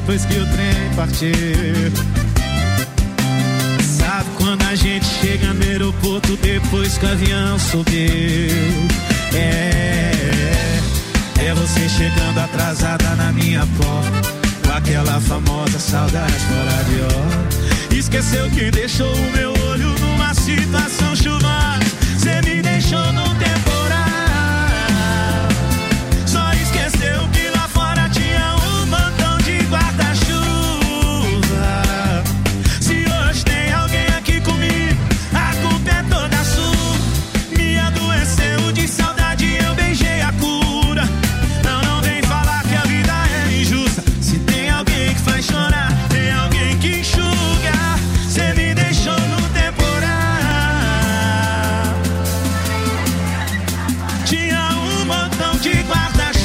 depois que o trem partiu. Sabe quando a gente chega no aeroporto depois que o avião subiu? É você chegando atrasada na minha porta, com aquela famosa saudade fora de hora. Esqueceu que deixou o meu olho numa situação chuvosa. Cê me deixou num temporal. Só esqueceu que lá fora tinha um montão de guarda-chuva. Se hoje tem alguém aqui comigo, a culpa é toda sua. Me adoeceu de saudade, eu beijei a cura. Não vem falar que a vida é injusta. Se tem alguém que faz chorar, tem alguém que enxuga. Cê me deixou no temporal. Tinha um montão de guarda-chuva.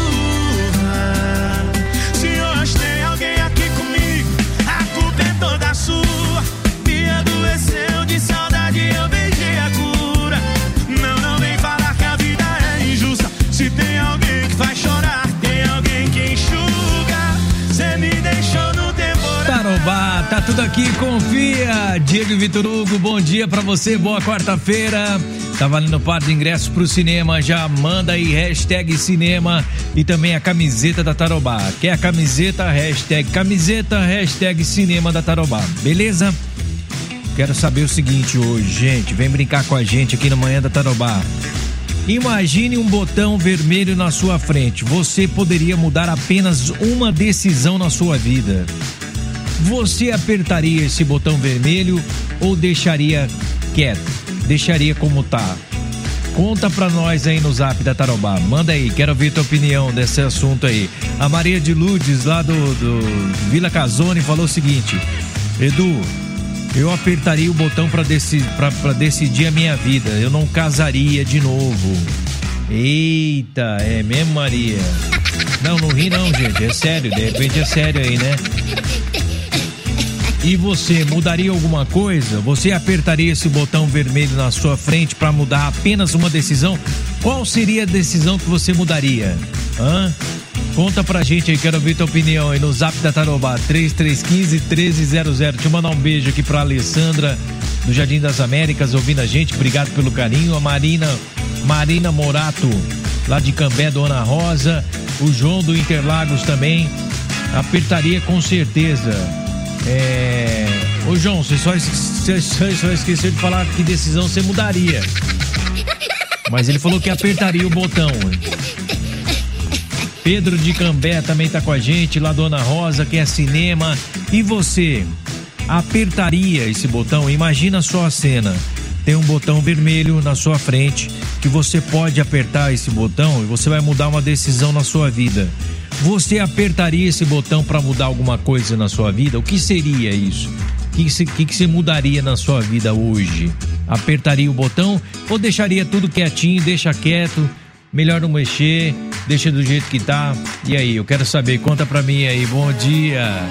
Se hoje tem alguém aqui comigo, a culpa é toda sua. Me adoeceu de saudade, eu beijei a cura. Não vem falar que a vida é injusta. Se tem alguém que faz chorar, tem alguém que enxuga. Cê me deixou no temporal. Tarobá, tá tudo aqui, confia. Diego e Vitor Hugo, bom dia pra você, boa quarta-feira. Tá valendo par de ingressos pro cinema, já manda aí hashtag cinema e também a camiseta da Tarobá. Quer a camiseta? Hashtag camiseta, hashtag cinema da Tarobá, beleza? Quero saber o seguinte hoje, gente, vem brincar com a gente aqui na Manhã da Tarobá. Imagine um botão vermelho na sua frente, você poderia mudar apenas uma decisão na sua vida. Você apertaria esse botão vermelho ou deixaria quieto? Deixaria como tá? Conta pra nós aí no zap da Tarobá. Manda aí, quero ouvir tua opinião desse assunto aí. A Maria de Lourdes, lá do Vila Casone, falou o seguinte: Edu, eu apertaria o botão pra decidir a minha vida. Eu não casaria de novo. Eita, é mesmo, Maria? Não ri não, gente, é sério, de repente é sério aí, né? E você, mudaria alguma coisa? Você apertaria esse botão vermelho na sua frente para mudar apenas uma decisão? Qual seria a decisão que você mudaria? Conta pra gente aí, quero ouvir tua opinião aí no zap da Tarobá, 3315-1300. Deixa eu mandar um beijo aqui pra Alessandra, do Jardim das Américas, ouvindo a gente, obrigado pelo carinho. A Marina Morato, lá de Cambé, Dona Rosa. O João do Interlagos também, apertaria com certeza. Ô João, você só esqueceu de falar que decisão você mudaria. Mas ele falou que apertaria o botão. Pedro de Cambé também tá com a gente, lá Dona Rosa, que é cinema. E você, apertaria esse botão? Imagina só a cena. Tem um botão vermelho na sua frente, que você pode apertar esse botão e você vai mudar uma decisão na sua vida. Você apertaria esse botão para mudar alguma coisa na sua vida? O que seria isso? O que você mudaria na sua vida hoje? Apertaria o botão ou deixaria tudo quietinho, deixa quieto, melhor não mexer, deixa do jeito que tá? E aí, eu quero saber, conta pra mim aí, bom dia.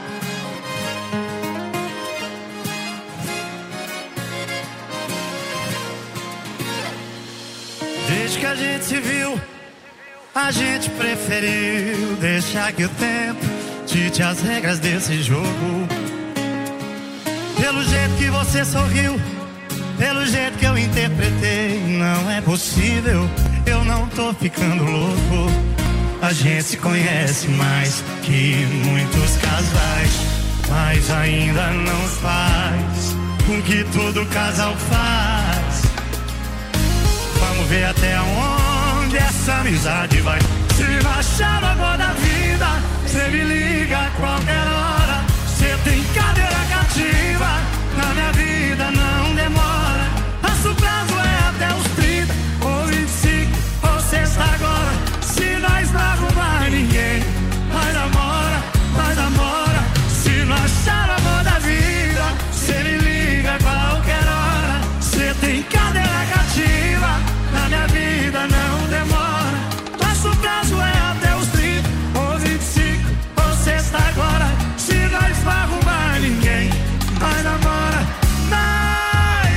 Desde que a gente se viu, a gente preferiu deixar que o tempo dite as regras desse jogo. Pelo jeito que você sorriu, pelo jeito que eu interpretei, não é possível, eu não tô ficando louco. A gente se conhece mais que muitos casais, mas ainda não faz com que todo casal faz. Vamos ver até onde essa amizade vai. Se achar a boa da vida, cê me liga a qualquer hora. Cê tem cadeira cativa, na minha vida não demora. Nosso prazo é até os 30 ou 25 ou sexta agora. Se nós não arrumar ninguém, nós namora. Se não achar a boa da vida, cê me liga a qualquer hora. Cê tem cadeira cativa, na minha vida não demora. Nosso prazo é até os 30 ou 25 ou sexta agora. Se nós não arrumar ninguém, nós namora.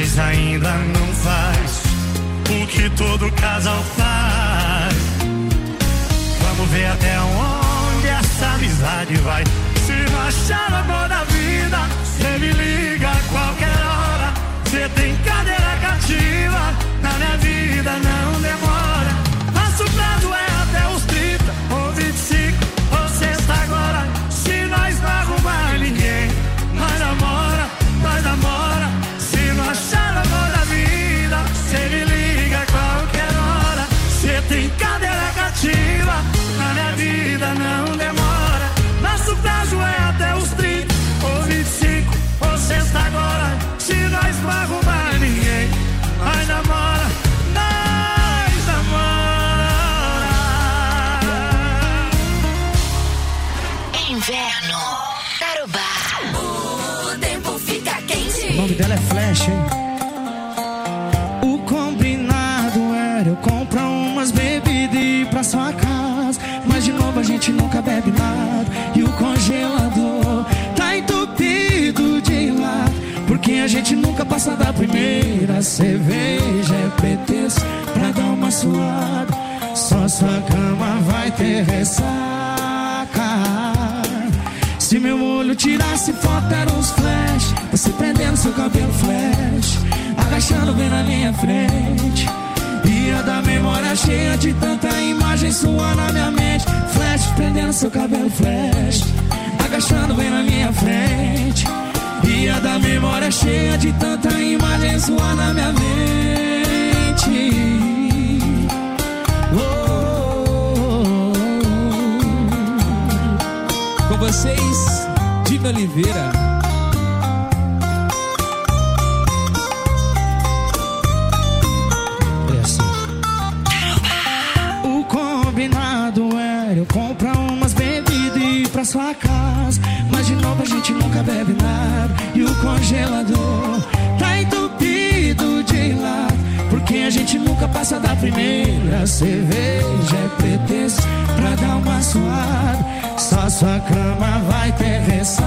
mas ainda não faz o que todo casal faz. Vamos ver até onde essa amizade vai. Se não achar o amor da vida, cê me liga a qualquer hora. Cê tem cadeira cativa, na minha vida não demora. Nosso prazo é até os 30 ou 25 ou sexta agora. Se nós não arrumar ninguém, nós namora, nós namora. Se não achar o amor da vida, cê me liga a qualquer hora. Cê tem cadeira cativa, na minha vida não demora. Nosso prazo é até os 30 ou 25 ou sexta agora. Se nós não arrumar ninguém, nós namora, nós namora. Inverno, Tarubá. O tempo fica quente. O nome dela é Flash, hein? O combinado era eu comprar umas bebidas e ir pra sua casa, mas de novo a gente nunca bebe nada. E o congelador tá entupido de lado, porque a gente nunca passa da primeira cerveja. É pretexto pra dar uma suada, só sua cama vai ter ressaca. Se meu olho tirasse foto eram os flash, você prendendo seu cabelo flash, agachando bem na minha frente. Ia da memória cheia de tanta imagem sua na minha mente. Flash, prendendo seu cabelo flash, agachando bem na minha frente. Ia da memória cheia de tanta imagem sua na minha mente. Com vocês, Dina Oliveira. O combinado era eu comprar umas bebidas e ir pra sua casa, mas de novo a gente nunca bebe nada. E o congelador tá entupido de lado, porque a gente nunca passa da primeira cerveja. É pretexto pra dar uma suada, só sua cama vai ter ressaca.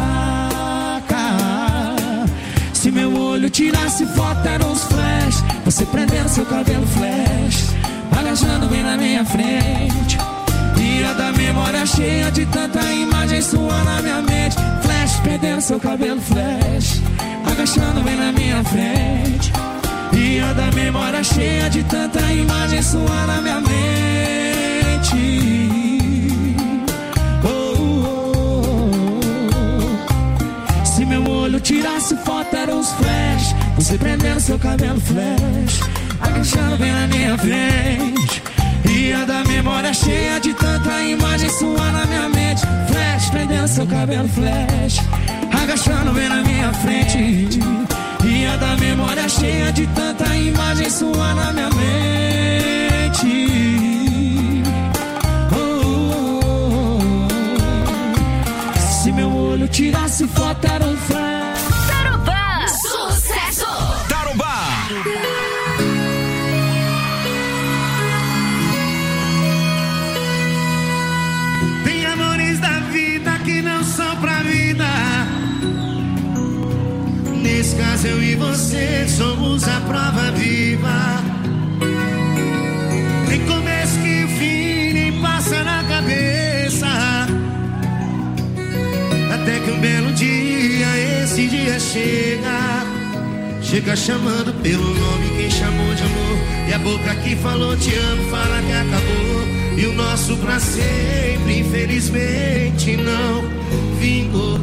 Se meu olho tirasse foto eram os flash, você prendendo seu cabelo flash, agachando bem na minha frente. Ia da memória cheia de tanta imagem sua na minha mente. Flash, prendendo seu cabelo flash, agachando bem na minha frente. Ia da memória cheia de tanta imagem sua na minha mente. Se meu olho tirasse foto eram os flash, você prendendo seu cabelo flash, agachando bem na minha frente. Ia da memória cheia de tanta imagem sua na minha mente. Flash, prendendo seu cabelo flash, agachando bem na minha frente. Ia da memória cheia de tanta imagem sua na minha mente. Se meu olho tirasse foto era um flash. Tarubá, sucesso. Tarubá. Tem amores da vida que não são pra vida. Nesse caso eu e você somos a prova viva. Nem começo que o fim nem passa na cabeça, até que um belo dia esse dia chega. Chega chamando pelo nome quem chamou de amor, e a boca que falou te amo fala que acabou. E o nosso pra sempre infelizmente não vingou.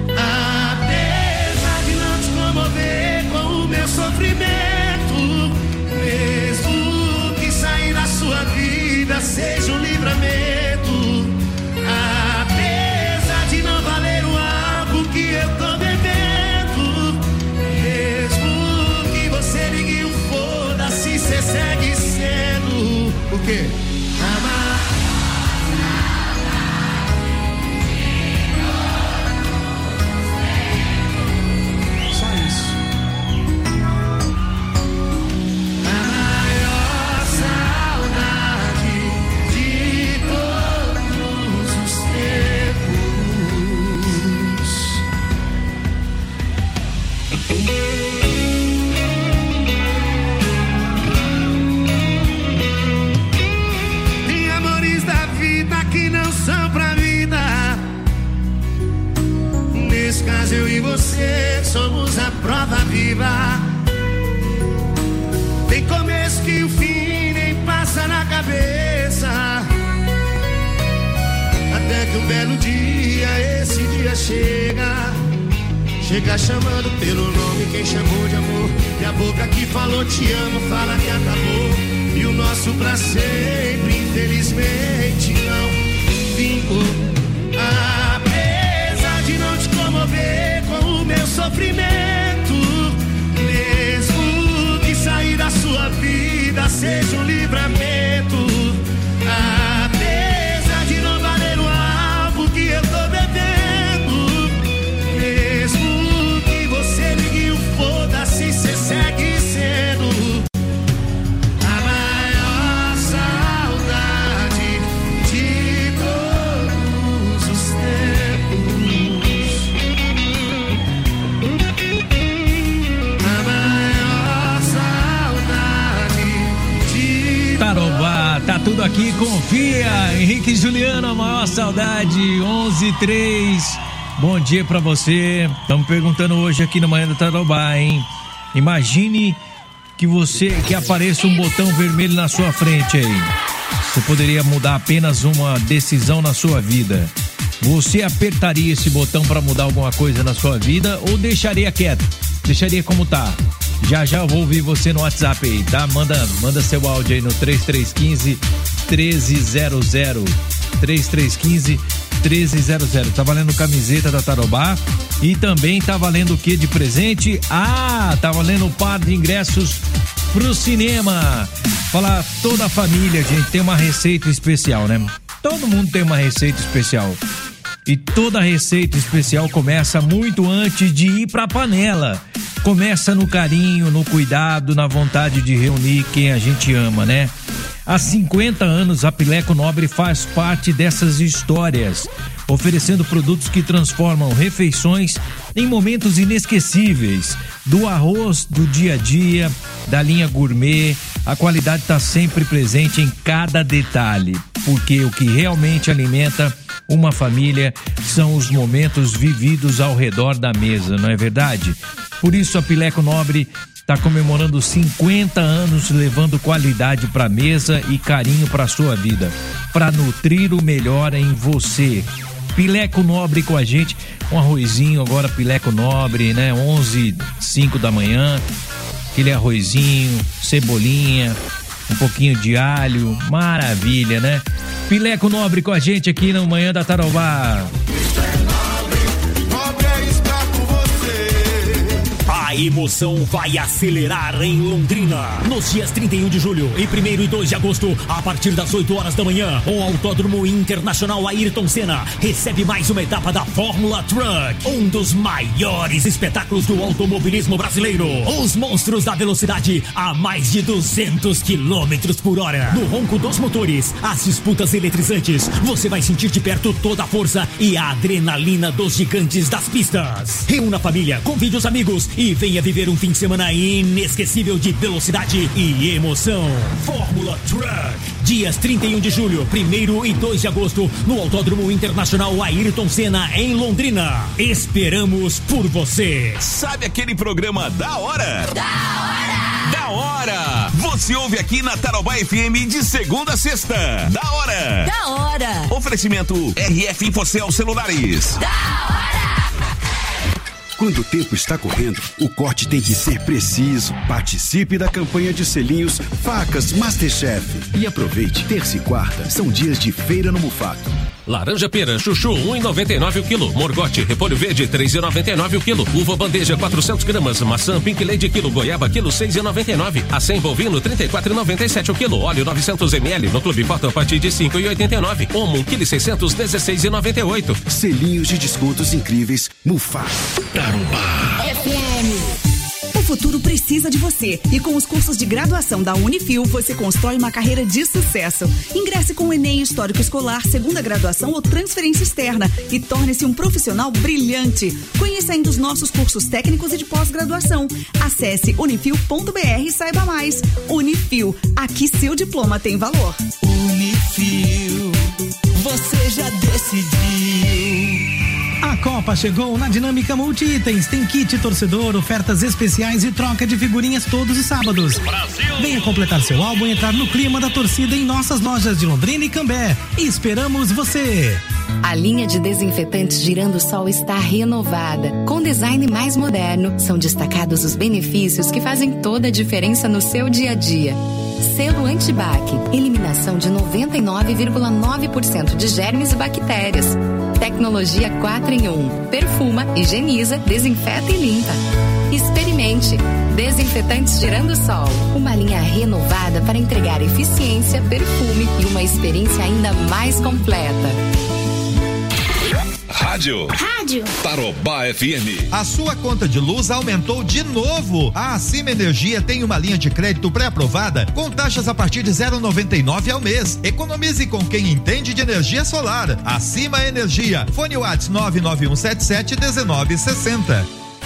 Apesar de não te comover com o meu sofrimento, mesmo que sair da sua vida seja um livramento. Apesar de não valer o álcool que eu tô bebendo, mesmo que você ligue um foda-se, cê segue sendo o quê? Amar. Só isso. cabeça. Até que um belo dia, esse dia chega chamando pelo nome quem chamou de amor. E a boca que falou te amo fala que acabou. E o nosso pra sempre, infelizmente, não vingou. Apesar de não te comover com o meu sofrimento, mesmo que sair da sua vida seja um livramento. Apesar de não valer o alvo que eu tô bebendo, mesmo que você ligue o foda-se, cê segue sendo a maior saudade de todos os tempos. A maior saudade de Tarobá, tá tudo aqui, confia. Henrique e Juliano, a maior saudade, 11:03. Bom dia pra você. Estamos perguntando hoje aqui no Manhã da Tarobá, hein? Imagine que apareça um botão vermelho na sua frente aí. Você poderia mudar apenas uma decisão na sua vida. Você apertaria esse botão para mudar alguma coisa na sua vida ou deixaria quieto? Deixaria como tá? Já eu vou ouvir você no WhatsApp aí, tá? Manda seu áudio aí no 3315-1300. 3315-1300. Tá valendo camiseta da Tarobá e também tá valendo o que de presente? Tá valendo um par de ingressos pro cinema. Falar toda a família, gente, tem uma receita especial, né? Todo mundo tem uma receita especial. E toda receita especial começa muito antes de ir pra panela. Começa no carinho, no cuidado, na vontade de reunir quem a gente ama, né? Há 50 anos, a Pileco Nobre faz parte dessas histórias, oferecendo produtos que transformam refeições em momentos inesquecíveis. Do arroz do dia a dia, da linha gourmet, a qualidade está sempre presente em cada detalhe, porque o que realmente alimenta uma família são os momentos vividos ao redor da mesa, não é verdade? Por isso a Pileco Nobre está comemorando 50 anos, levando qualidade para a mesa e carinho para a sua vida, para nutrir o melhor em você. Pileco Nobre com a gente, um arrozinho agora, Pileco Nobre, né? 11:05 da manhã, aquele arrozinho, cebolinha, um pouquinho de alho, maravilha, né? Pileco Nobre com a gente aqui no Manhã da Tarobá. A emoção vai acelerar em Londrina. Nos dias 31 de julho e 1º e 2 de agosto, a partir das 8 horas da manhã, o Autódromo Internacional Ayrton Senna recebe mais uma etapa da Fórmula Truck, um dos maiores espetáculos do automobilismo brasileiro. Os monstros da velocidade a mais de 200 km por hora. No ronco dos motores, as disputas eletrizantes, você vai sentir de perto toda a força e a adrenalina dos gigantes das pistas. Reúna a família, convide os amigos e venha viver um fim de semana inesquecível de velocidade e emoção. Fórmula Truck, dias 31 de julho, 1º e 2 de agosto, no Autódromo Internacional Ayrton Senna, em Londrina. Esperamos por você. Sabe aquele programa Da Hora? Da Hora! Você ouve aqui na Tarobá FM de segunda a sexta. Da Hora! Oferecimento RF Infocel Celulares. Da hora! Quando o tempo está correndo, o corte tem que ser preciso. Participe da campanha de selinhos Facas Masterchef. E aproveite, terça e quarta são dias de feira no Mufato. Laranja pera, chuchu, 1,99 o quilo. Morgote, repolho verde, 3,99 o quilo. Uva bandeja, 400 gramas. Maçã Pink Lady, quilo. Goiaba, quilo, 6,99. Acém bovino, 34,97 o quilo. Óleo, 900 ml. No Clube Porto, a partir de 5,89. Omo, 1,6 kg, 16,98. Selinhos de descontos incríveis, Mufato. Tarobá. O futuro precisa de você e com os cursos de graduação da Unifil você constrói uma carreira de sucesso. Ingresse com o Enem Histórico Escolar, segunda graduação ou transferência externa e torne-se um profissional brilhante. Conheça ainda os nossos cursos técnicos e de pós-graduação. Acesse unifil.br e saiba mais. Unifil, aqui seu diploma tem valor. Unifil, você já decidiu. A Copa chegou na Dinâmica Multi-Itens. Tem kit torcedor, ofertas especiais e troca de figurinhas todos os sábados. Brasil! Venha completar seu álbum e entrar no clima da torcida em nossas lojas de Londrina e Cambé. Esperamos você! A linha de desinfetantes Girando-Sol está renovada. Com design mais moderno, são destacados os benefícios que fazem toda a diferença no seu dia a dia. Selo Antibac, eliminação de 99,9% de germes e bactérias. Tecnologia 4 em 1, perfuma, higieniza, desinfeta e limpa. Experimente. Desinfetantes Girando-Sol, uma linha renovada para entregar eficiência, perfume e uma experiência ainda mais completa. Rádio Tarobá FM. A sua conta de luz aumentou de novo. A Acima Energia tem uma linha de crédito pré-aprovada com taxas a partir de 0,99 ao mês. Economize com quem entende de energia solar. Acima Energia. Fone WhatsApp 991771960.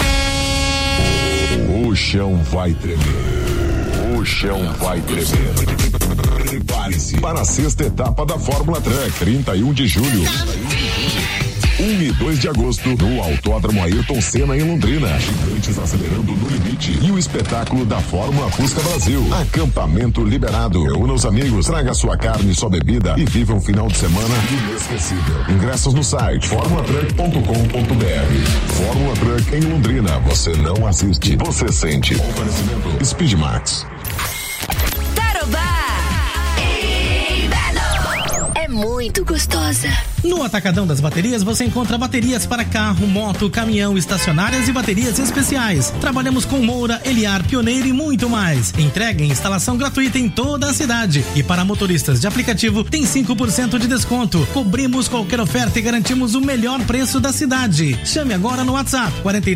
O chão vai tremer. O chão vai tremer. Prepare-se para a sexta etapa da Fórmula Truck, 31 de julho. 1 e 2 de agosto, no Autódromo Ayrton Senna, em Londrina. Gigantes acelerando no limite. E o espetáculo da Fórmula Fusca Brasil. Acampamento liberado. Reúna os amigos, traga sua carne e sua bebida e viva um final de semana inesquecível. Ingressos no site formulatruck.com.br. Fórmula Truck em Londrina. Você não assiste, você sente. Oferecimento Speedmax. Muito gostosa. No Atacadão das Baterias você encontra baterias para carro, moto, caminhão, estacionárias e baterias especiais. Trabalhamos com Moura, Eliar, Pioneiro e muito mais. Entrega e instalação gratuita em toda a cidade. E para motoristas de aplicativo tem 5% de desconto. Cobrimos qualquer oferta e garantimos o melhor preço da cidade. Chame agora no WhatsApp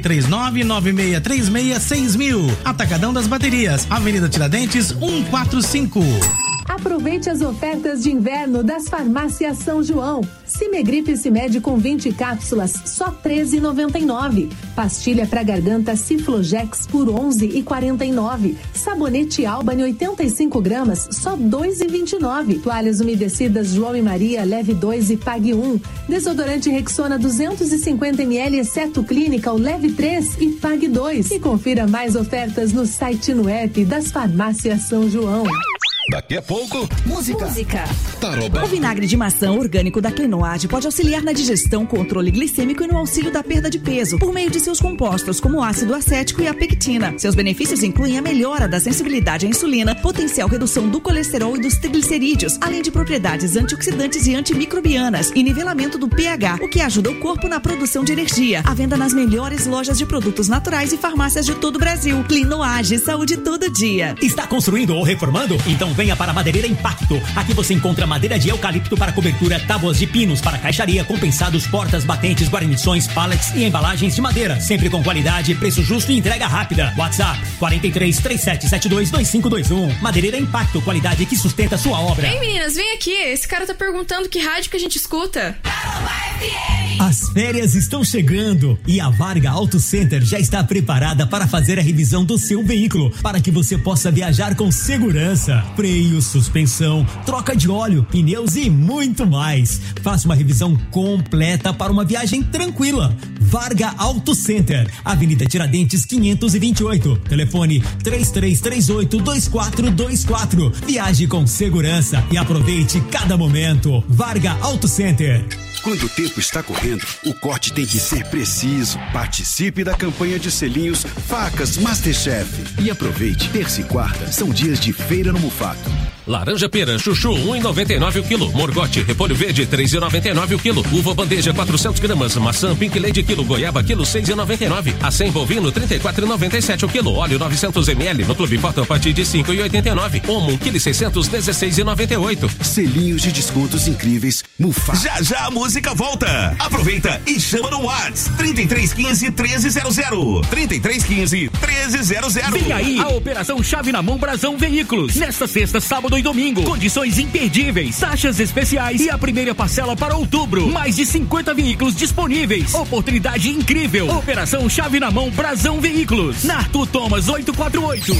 439-9636-6000. Atacadão das Baterias, Avenida Tiradentes 145. Aproveite as ofertas de inverno das farmácias São João. Cimegripe Cimed com 20 cápsulas, só R$13,99. Pastilha para garganta Ciflojex por R$11,49. Sabonete Albany 85 gramas, só R$2,29. Toalhas umedecidas João e Maria, leve 2 e pague 1. Desodorante Rexona 250 ml, exceto Clinical, leve 3 e pague 2. E confira mais ofertas no site e no app das farmácias São João. Daqui a pouco, Música. Tarobá. O vinagre de maçã orgânico da Quinoade pode auxiliar na digestão, controle glicêmico e no auxílio da perda de peso, por meio de seus compostos, como o ácido acético e a pectina. Seus benefícios incluem a melhora da sensibilidade à insulina, potencial redução do colesterol e dos triglicerídeos, além de propriedades antioxidantes e antimicrobianas e nivelamento do pH, o que ajuda o corpo na produção de energia. À venda nas melhores lojas de produtos naturais e farmácias de todo o Brasil. Quinoade, saúde todo dia. Está construindo ou reformando? Então venha para a Madeireira Impacto. Aqui você encontra madeira de eucalipto para cobertura, tábuas de pinos para caixaria, compensados, portas, batentes, guarnições, pallets e embalagens de madeira. Sempre com qualidade, preço justo e entrega rápida. WhatsApp 43-3772-2521. Madeireira Impacto, qualidade que sustenta sua obra. Ei meninas, vem aqui. Esse cara tá perguntando que rádio que a gente escuta. As férias estão chegando e a Varga Auto Center já está preparada para fazer a revisão do seu veículo, para que você possa viajar com segurança. Freio, suspensão, troca de óleo, pneus e muito mais. Faça uma revisão completa para uma viagem tranquila. Varga Auto Center, Avenida Tiradentes 528. Telefone 3338-2424. Viaje com segurança e aproveite cada momento. Varga Auto Center. Quando o tempo está correndo, o corte tem que ser preciso. Participe da campanha de selinhos Facas Masterchef. E aproveite, terça e quarta são dias de feira no Mufato. Laranja pera, chuchu, 1,99 o quilo. Morgote, repolho verde, 3,99 o quilo. Uva bandeja, 400 gramas. Maçã Pink Lady, quilo. Goiaba, quilo, 6,99. Acém bovino, 34,97 o quilo. Óleo, 900 ml. No Clube Porto, a partir de 5,89. Omo, quilo 600, 16,98. Selinhos de descontos incríveis, Mufato. Já já a música volta. Aproveita e chama no WhatsApp 3315-1300. 3315-1300. Vem aí a Operação Chave na Mão Brasão Veículos. Nesta sexta, sábado e domingo. Condições imperdíveis, taxas especiais e a primeira parcela para outubro. Mais de 50 veículos disponíveis. Oportunidade incrível. Operação Chave na Mão Brasão Veículos. Na Arthur Thomas 848.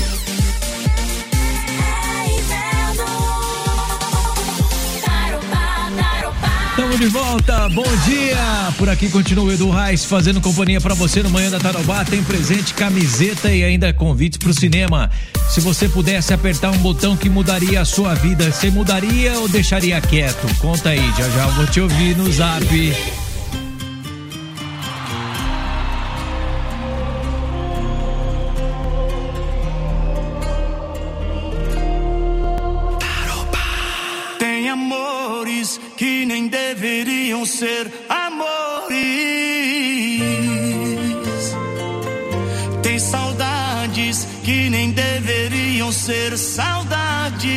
Estamos de volta, bom dia! Por aqui continua o Edu Reis fazendo companhia pra você no Manhã da Tarobá. Tem presente, camiseta e ainda convites pro cinema. Se você pudesse apertar um botão que mudaria a sua vida, você mudaria ou deixaria quieto? Conta aí, já eu vou te ouvir no zap. Tem amores que nem deveriam ser amores. Tem saudades que nem deveriam ser saudades.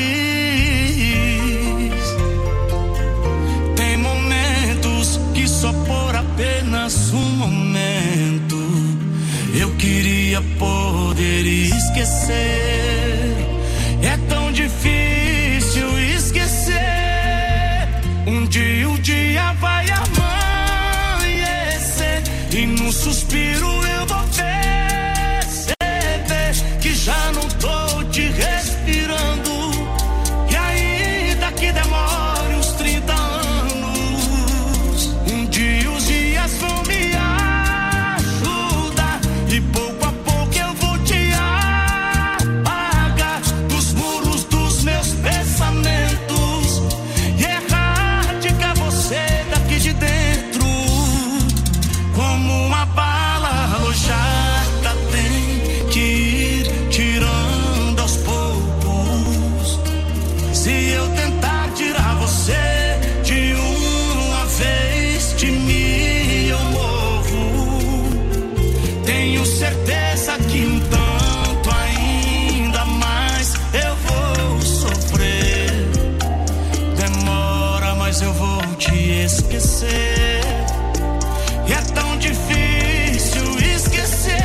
Tem momentos que só por apenas um momento eu queria poder esquecer. É tão difícil esquecer. Um dia vai amanhecer e num suspiro eu vou perceber que já não tô te respirando. E ainda que demore uns 30 anos, um dia os dias vão me ajudar e pouco a pouco eu vou te apagar dos muros dos meus pensamentos e erradicar você daqui de dentro. Como uma bala alojada tem que ir tirando aos poucos. Se eu tentar tirar você de uma vez, de mim eu morro. Tenho certeza que um tanto ainda mais eu vou sofrer. Demora, mas eu vou te esquecer. E é tão difícil esquecer.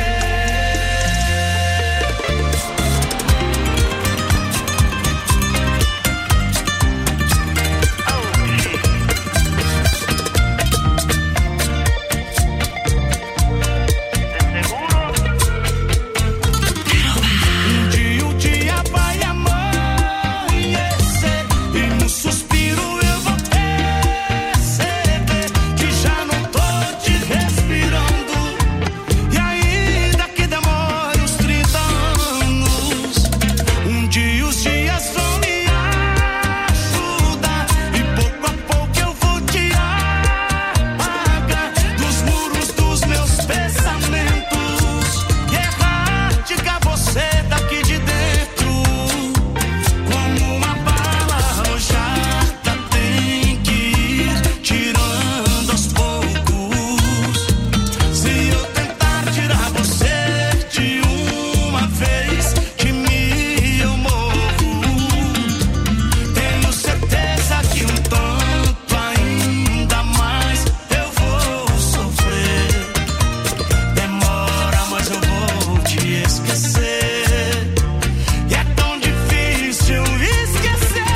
Um dia vai amanhecer e no suspiro eu vou perceber que já não tô te respirando. E ainda que demore uns 30 anos, um dia os dias vão me ajudar e pouco a pouco eu vou te apagar dos muros dos meus pensamentos e erradicar você daqui de dentro. Como uma bala alojada tem que ir tirando aos poucos. Se eu tentar tirar você de uma vez, de mim eu morro. Tenho certeza que um tanto ainda mais eu vou sofrer. Demora, mas eu vou te esquecer. E é tão difícil esquecer.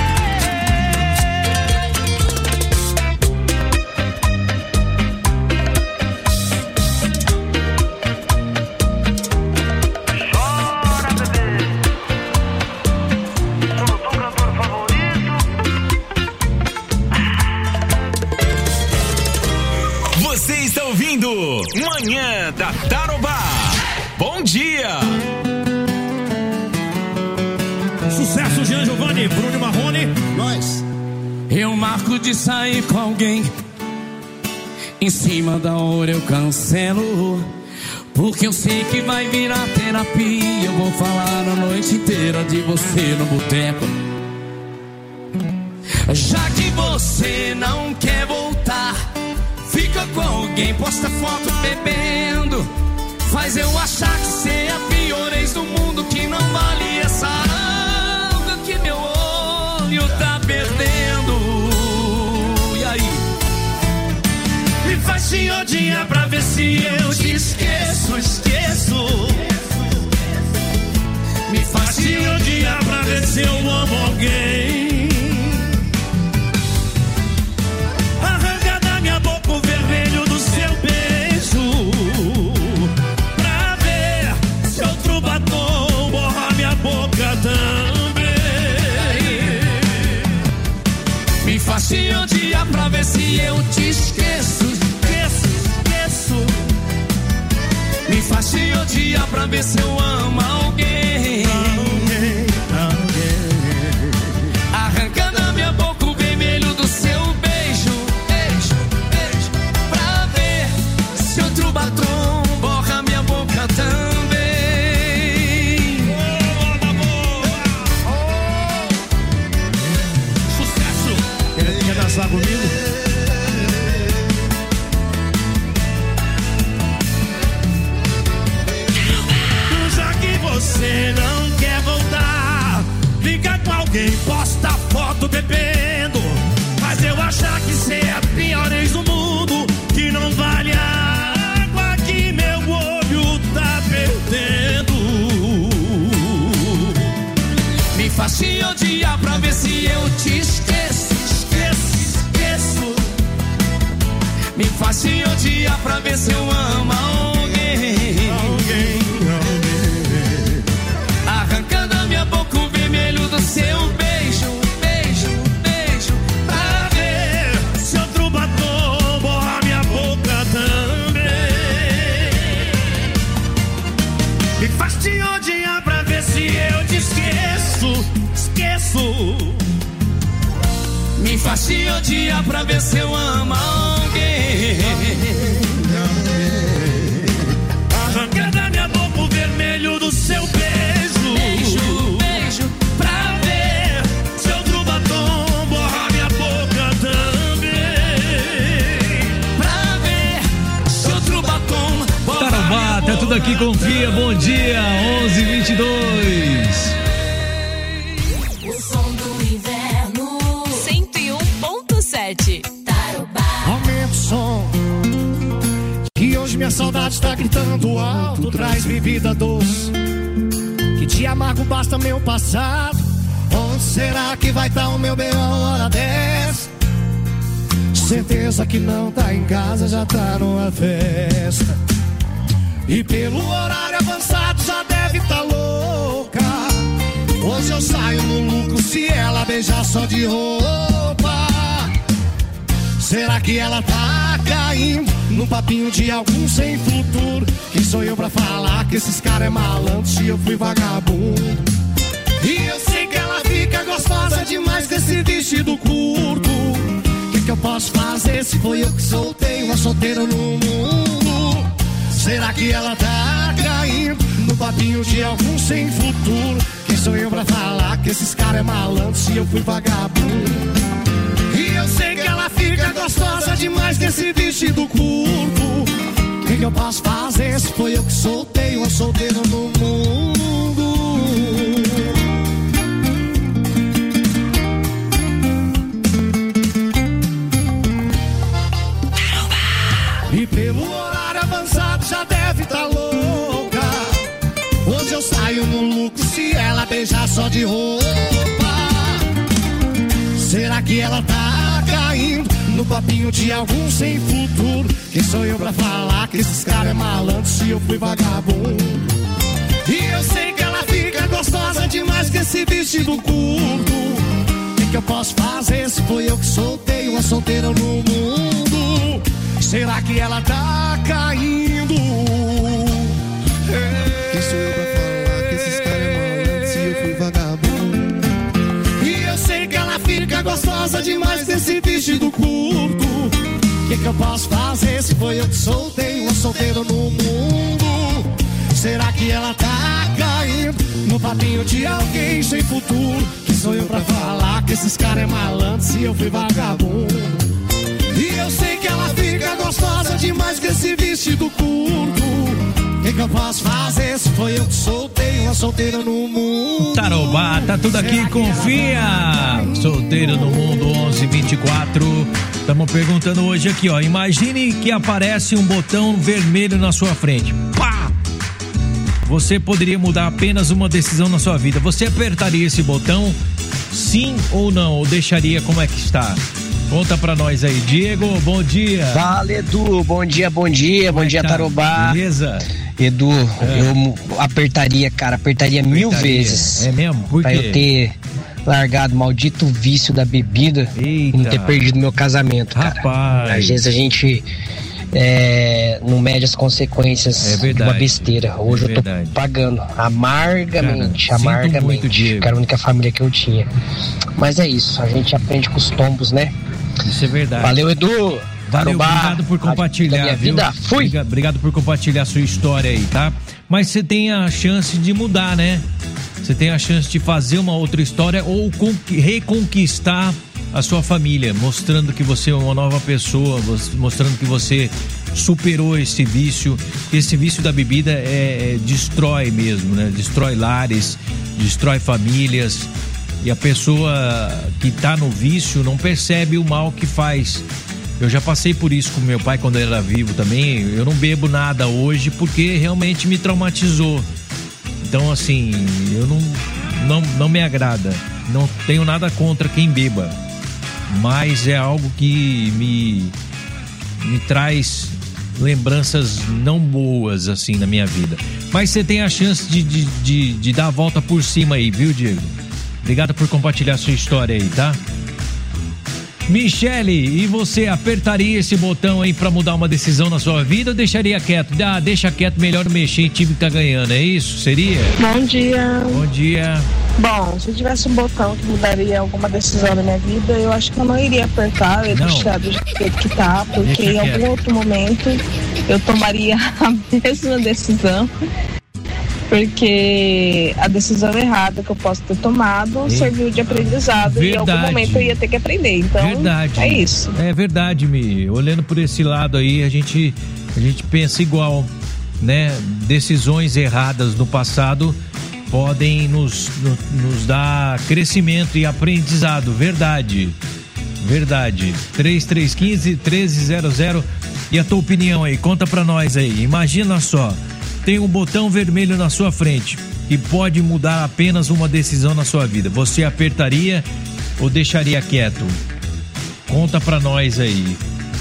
Chora, bebê. Sou o teu cantor favorito. Você está ouvindo Manhã da Tarobá. Bom dia! Sucesso, Jean Giovanni, Bruno Marrone. Nós. Eu marco de sair com alguém. Em cima da hora eu cancelo. Porque eu sei que vai virar terapia. Eu vou falar a noite inteira de você no boteco. Já que você não quer voltar, fica com alguém, posta foto bebendo. Faz eu achar que você é a pior ex do mundo, que não vale essa água que meu olho tá perdendo. E aí? Me faz te odiar pra ver se eu te esqueço. Me faz te odiar pra ver se eu amo alguém. Arranca da minha boca o vermelho do seu beijo, pra ver se outro batom borra minha boca também. Me faz faça um dia pra ver se eu te esqueço. Me faça um dia pra ver se eu amo alguém. Arrancando a minha boca o vermelho do seu beijo. Pra ver se outro batom borra minha boca também. Sucesso! Quer dançar comigo? Você não quer voltar, fica com alguém, posta foto bebendo, mas eu achar que cê é a pior ex do mundo, que não vale a água que meu olho tá perdendo. Me faça um dia pra ver se eu te esqueço. Me faça um dia pra ver se eu amo alguém. Arrancando a minha boca o vermelho do seu beijo. Pra ver se outro batom borra minha boca também. Me faz te odiar pra ver se eu te esqueço. Me faz te odiar pra ver se eu amo alguém. Arrancando a minha boca o vermelho do seu beijo. Pra ver se outro batom borra minha boca também. Pra ver se outro batom borra Tarobá, tá tudo aqui, confia, bom dia, 11:22. O som do inverno 101.7 Tarobá. Aumenta o som, que hoje minha saudade está gritando alto. Traz-me vida doce, que de amargo basta meu passado. Onde será que vai estar o meu bem a hora dessa? Certeza que não tá em casa, já tá numa festa. E pelo horário avançado já deve estar louca. Hoje eu saio no lucro se ela beijar só de roupa. Será que ela tá caindo no papinho de algum sem futuro? Quem sou eu pra falar que esses caras é malandro se eu fui vagabundo? E eu sei que ela fica gostosa demais com esse vestido curto. Que eu posso fazer se foi eu que soltei uma solteira no mundo? Será que ela tá caindo no papinho de algum sem futuro? Quem sou eu pra falar que esses caras é malandro se eu fui vagabundo? E eu sei que ela fica gostosa demais com esse vestido curto. Que eu posso fazer se foi eu que soltei uma solteira no mundo? E pelo horário avançado já deve estar louca. Hoje eu saio no lucro se ela beijar só de roupa. Será que ela tá caindo no papinho de algum sem futuro? Quem sou eu pra falar que esses caras é malandro se eu fui vagabundo? E eu sei que ela fica gostosa demais com esse vestido curto. O que eu posso fazer se foi eu que soltei uma solteira no mundo? Será que ela tá caindo? Quem sou eu pra falar que esses caras é malandro se eu fui vagabundo? E eu sei que ela fica gostosa demais com esse vestido curto. O que eu posso fazer se foi eu que soltei uma solteira no mundo? Será que ela tá caindo no papinho de alguém sem futuro? Que sou eu pra falar que esses caras é malandro se eu fui vagabundo? E eu sei que ela fica gostosa demais com esse vestido curto. O que eu posso fazer se foi eu que soltei uma solteira no mundo? Tarobá, tá tudo aqui, confia. Solteiro no mundo, 11:24. Estamos perguntando hoje aqui, ó. Imagine que aparece um botão vermelho na sua frente. Pá! Você poderia mudar apenas uma decisão na sua vida. Você apertaria esse botão? Sim ou não? Ou deixaria como é que está? Conta pra nós aí. Diego, bom dia. Fala, Edu. Bom dia. Bom dia, Tarobá. Beleza? Edu, eu apertaria, cara. Apertaria 1000 vezes. É mesmo? Por quê? Pra eu ter largado o maldito vício da bebida e não ter perdido meu casamento, cara. Rapaz. Às vezes a gente não mede as consequências de uma besteira. Hoje eu tô pagando amargamente, que era a única família que eu tinha. Mas é isso, a gente aprende com os tombos, né? Isso é verdade. Valeu, Edu. Valeu, obrigado por compartilhar, viu? Fui. Obrigado por compartilhar a sua história aí, tá? Mas você tem a chance de mudar, né? Você tem a chance de fazer uma outra história ou reconquistar a sua família, mostrando que você é uma nova pessoa, mostrando que você superou esse vício. Esse vício da bebida destrói mesmo, né? Destrói lares, destrói famílias. E a pessoa que tá no vício não percebe o mal que faz. Eu já passei por isso com meu pai quando ele era vivo também. Eu não bebo nada hoje porque realmente me traumatizou. Então, assim, eu não me agrada. Não tenho nada contra quem beba. Mas é algo que me traz lembranças não boas, assim, na minha vida. Mas você tem a chance de dar a volta por cima aí, viu, Diego? Obrigado por compartilhar sua história aí, tá? Michele, e você apertaria esse botão aí pra mudar uma decisão na sua vida ou deixaria quieto? Deixa quieto, melhor mexer em time que tá ganhando, é isso? Seria? Bom dia. Bom dia. Bom, se eu tivesse um botão que mudaria alguma decisão na minha vida, eu acho que eu não iria apertar, eu ia deixar do jeito que tá, porque em algum outro momento eu tomaria a mesma decisão. Porque a decisão errada que eu posso ter tomado serviu de aprendizado e em algum momento eu ia ter que aprender. Então, é isso. É verdade, Mi. Olhando por esse lado aí, a gente pensa igual, né? Decisões erradas no passado podem nos dar crescimento e aprendizado. Verdade. 3315-1300. E a tua opinião aí? Conta pra nós aí. Imagina só. Tem um botão vermelho na sua frente que pode mudar apenas uma decisão na sua vida. Você apertaria ou deixaria quieto? Conta pra nós aí.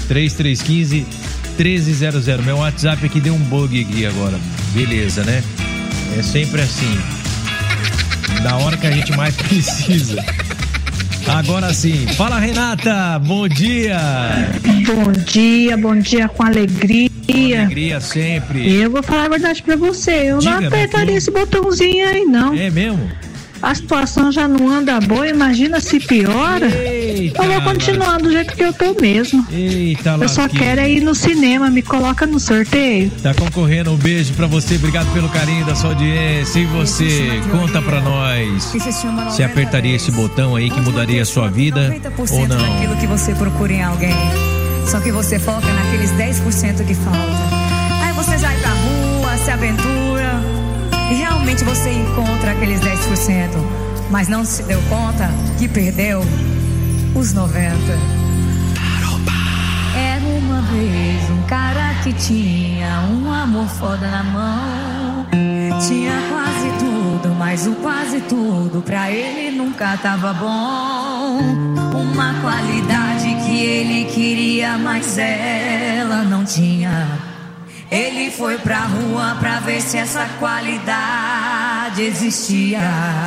3315-1300. Meu WhatsApp aqui deu um bug aqui agora. Beleza, né? É sempre assim. Da hora que a gente mais precisa. Agora sim. Fala, Renata. Bom dia. Bom dia com alegria. Alegria sempre. Eu vou falar a verdade pra você. Eu não apertaria esse botãozinho aí, não. É mesmo? A situação já não anda boa, imagina se piora. Eita, eu vou continuar do jeito que eu tô mesmo. Eita, eu só quero ir no cinema, me coloca no sorteio. Tá concorrendo, um beijo pra você, obrigado pelo carinho da sua audiência. E você, conta pra nós. Você apertaria esse botão aí que mudaria a sua vida ou não? Daquilo que você procura em alguém. Só que você foca naqueles 10% que falta. Aí você vai pra rua, se aventura e realmente você encontra aqueles 10%, mas não se deu conta que perdeu os 90%. Era uma vez um cara que tinha um amor foda na mão. Tinha quase tudo, mas o quase tudo pra ele nunca tava bom. Uma qualidade que ele queria, mas ela não tinha. Ele foi pra rua pra ver se essa qualidade existia.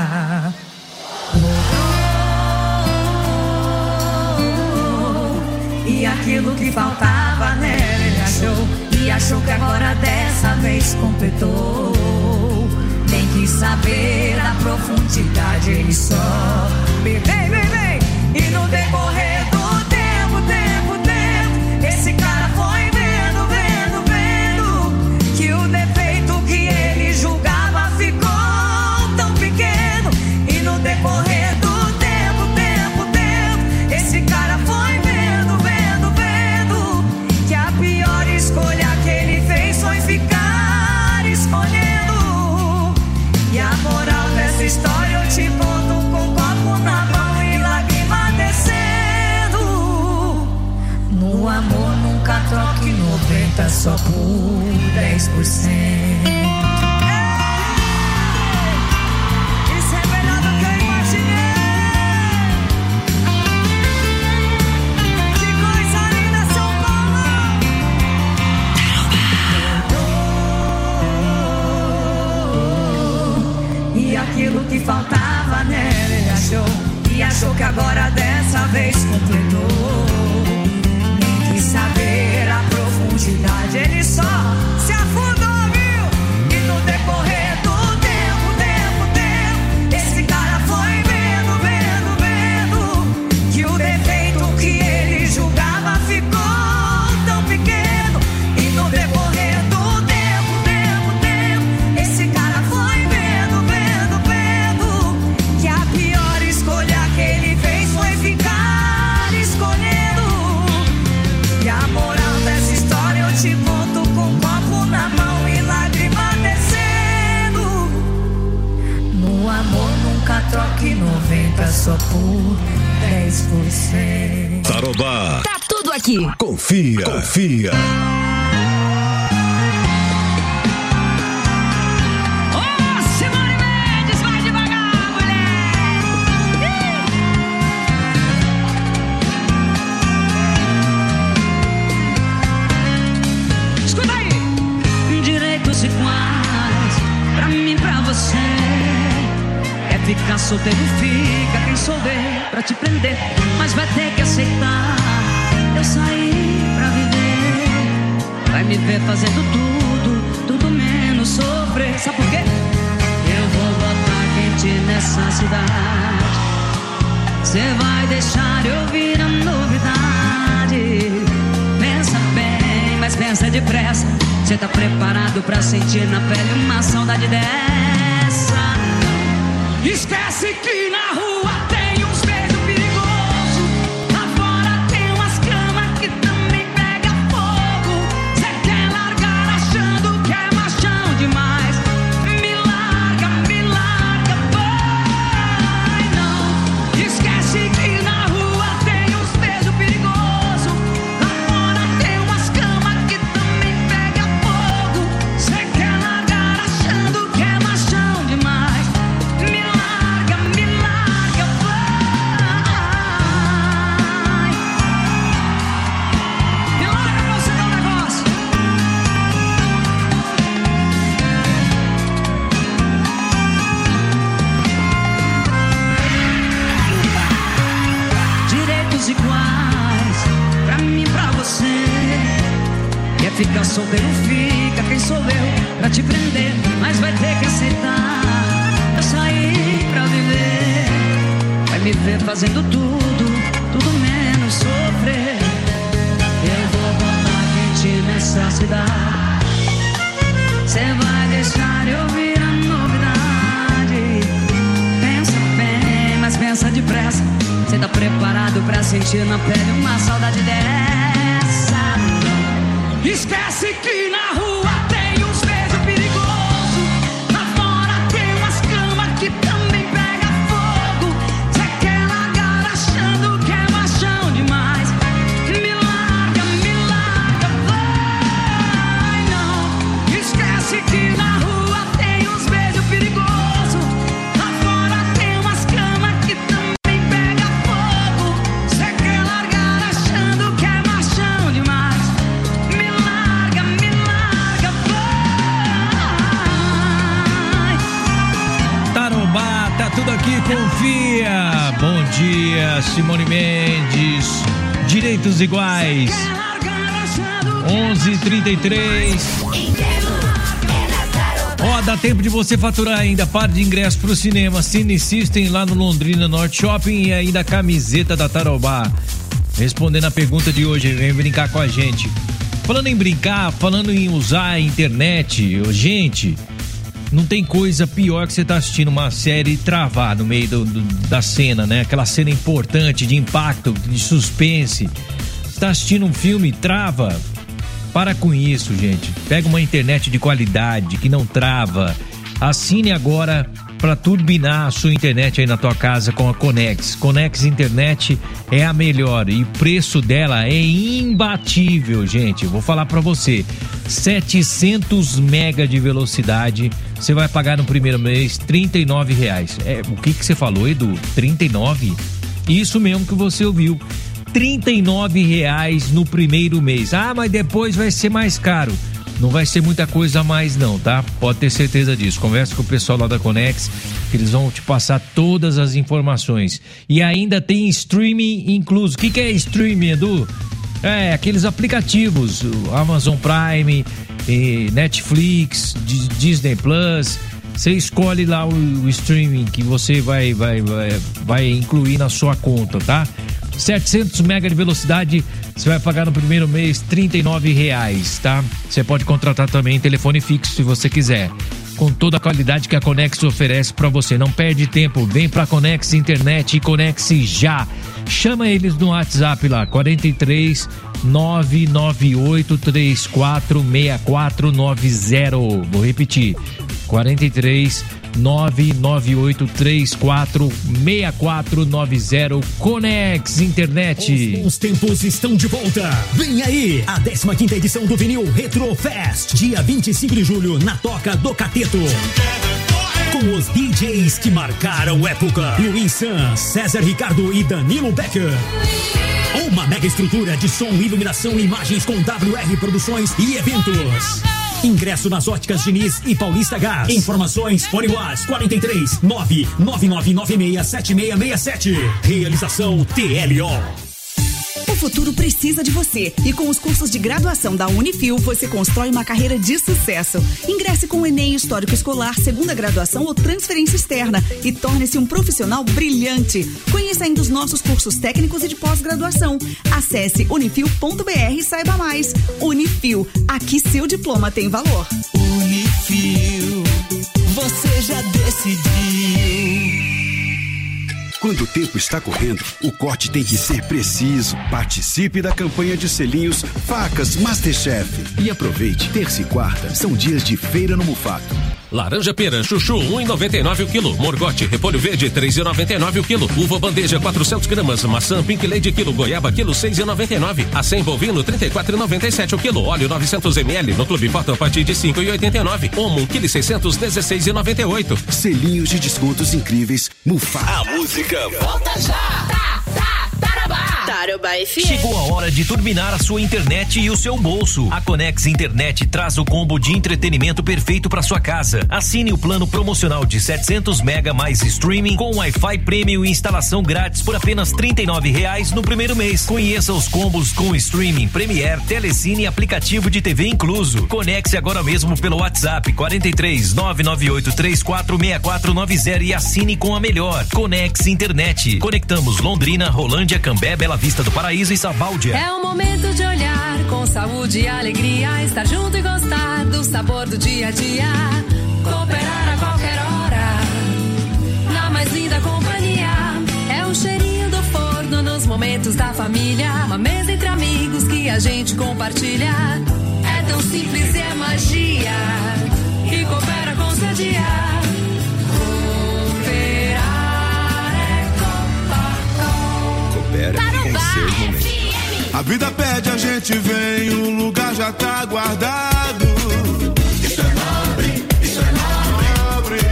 E aquilo que faltava nela ele achou. E achou que agora dessa vez completou. Nem quis saber da profundidade, ele só bebeu. E no decorrer do tempo, esse cara foi vendo que o defeito que ele julgava ficou tão pequeno. E no decorrer do tempo, esse cara foi vendo que a pior escolha que ele fez foi ficar escolhendo. E a moral dessa história eu te conto com um copo na mão e lágrima descendo. No amor nunca troque 90 só por 10%. Aquilo que faltava nela ele achou. E achou que agora dessa vez completou. Nem quis saber a profundidade, ele só se afundou, viu? E no decorrer do tempo, esse cara foi vendo que o defeito que ele julgava ficou tão pequeno. E no decorrer do tempo, esse cara foi vendo que a pior escolha que ele fez foi ficar escolhendo. E a moral dessa história eu te conto com um copo na mão e lágrima descendo. No amor nunca troque 90 só por 10%. Tarobá. Tá tudo aqui. Confia. Simone Mendes, vai devagar, mulher. Escuta aí. Direitos iguais pra mim, pra você. É ficar solteiro, fica quem souber pra te prender, mas vai ter que aceitar. Eu saí pra viver, vai me ver fazendo tudo menos sofrer. Sabe por quê? Eu vou botar quente nessa cidade. Cê vai deixar eu ouvir a novidade. Pensa bem, mas pensa depressa. Cê tá preparado pra sentir na pele uma saudade dessa? Esquece que na rua tem uns beijos perigosos. Lá fora tem umas camas que também pega fogo. Cê quer largar achando que é machão demais. Me larga, vai não. Esquece que na rua tem uns beijos perigosos. Lá fora tem umas camas que também pega fogo. Cê quer largar achando que é machão demais. Iguais pra mim, pra você. Quer ficar solteiro, fica quem sou eu pra te prender, mas vai ter que aceitar. Eu saí pra viver, vai me ver fazendo tudo menos sofrer. Eu vou botar quente nessa cidade. Cê vai deixar eu ouvir a novidade. Pensa bem, mas pensa depressa. Cê tá preparado pra sentir na pele uma saudade dessa? Esquece que na rua tem uns beijos perigosos. Lá fora tem umas camas que também pega fogo. Cê quer largar achando que é machão demais. Me larga, vai não. Esquece que na rua tem uns beijos perigosos. Lá fora tem umas camas que também pega fogo. Cê quer largar achando que é machão demais. Me larga, vai. Tarobá, tá tudo aqui, confia. Bom dia, Simone Mendes. Direitos iguais. 11h33. Ó, dá tempo de você faturar ainda. Par de ingresso pro cinema Cine System lá no Londrina Norte Shopping e ainda a camiseta da Tarobá. Respondendo a pergunta de hoje, vem brincar com a gente. Falando em brincar, falando em usar a internet, gente, não tem coisa pior que você tá assistindo uma série e travar no meio da cena, né? Aquela cena importante, de impacto, de suspense. Você tá assistindo um filme, trava. Para com isso, gente. Pega uma internet de qualidade, que não trava. Assine agora para turbinar a sua internet aí na tua casa com a Conex. Conex Internet é a melhor e o preço dela é imbatível, gente. Eu vou falar para você. 700 mega de velocidade. Você vai pagar no primeiro mês R$39. O que você falou, Edu? 39? Isso mesmo que você ouviu. R$39 no primeiro mês. Ah, mas depois vai ser mais caro. Não vai ser muita coisa a mais não, tá? Pode ter certeza disso. Conversa com o pessoal lá da Conex, que eles vão te passar todas as informações. E ainda tem streaming incluso. O que é streaming, Edu? É, aqueles aplicativos, Amazon Prime, Netflix, Disney Plus. Você escolhe lá o streaming que você vai incluir na sua conta, tá? 700 mega de velocidade, você vai pagar no primeiro mês R$39, tá? Você pode contratar também telefone fixo se você quiser, com toda a qualidade que a Conex oferece para você. Não perde tempo, vem pra Conex Internet e Conex já. Chama eles no WhatsApp lá, 43 998 34 6490. Vou repetir, 43 998 34 6490. Conex Internet. Os bons tempos estão de volta. Vem aí a 15ª edição do Vinil Retro Fest, dia 25 de julho, na Toca do Cateto. Com os DJs que marcaram época: Luiz Sans, César Ricardo e Danilo Becker. Uma mega estrutura de som, iluminação e imagens com WR Produções e eventos. Ingresso nas óticas Diniz e Paulista Gás. Informações: Fone Whats 43 999967667. Realização TLO. O futuro precisa de você e com os cursos de graduação da Unifil você constrói uma carreira de sucesso. Ingresse com o Enem Histórico Escolar, segunda graduação ou transferência externa e torne-se um profissional brilhante. Conheça ainda os nossos cursos técnicos e de pós-graduação. Acesse unifil.br e saiba mais. Unifil, aqui seu diploma tem valor. Unifil, você já decidiu. Quando o tempo está correndo, o corte tem que ser preciso. Participe da campanha de selinhos Facas Masterchef. E aproveite, terça e quarta são dias de feira no Mufato. Laranja pera, chuchu, 1,99 o quilo. Morgote, repolho verde, 3,99 o quilo. Uva bandeja, 400 gramas. Maçã Pink Lady, quilo. Goiaba, quilo, 6,99. Acém bovino, 34,97 o quilo. Óleo, 900 ml. No Clube Pato, a partir de 5,89. Omo, 1,6 kg, 16,98. Selinhos de descontos incríveis, Mufato. A música volta já. Tarobá FM. Chegou a hora de turbinar a sua internet e o seu bolso. A Conex Internet traz o combo de entretenimento perfeito para sua casa. Assine o plano promocional de 700 mega mais streaming com Wi-Fi Premium e instalação grátis por apenas R$39 no primeiro mês. Conheça os combos com streaming, Premiere, Telecine e aplicativo de TV incluso. Conecte agora mesmo pelo WhatsApp 43 998 34 6490 e assine com a melhor. Conex Internet. Conectamos Londrina, Rolândia, Cambé, Bela Vista do Paraíso e Sabáudia. É o momento de olhar com saúde e alegria, estar junto e gostar do sabor do dia a dia. Cooperar a qualquer hora, na mais linda companhia. É o cheirinho do forno nos momentos da família. Uma mesa entre amigos que a gente compartilha. É tão simples e é magia, e coopera com seu dia. A vida pede, a gente vem, o lugar já tá guardado. Isso é nobre, isso é nobre.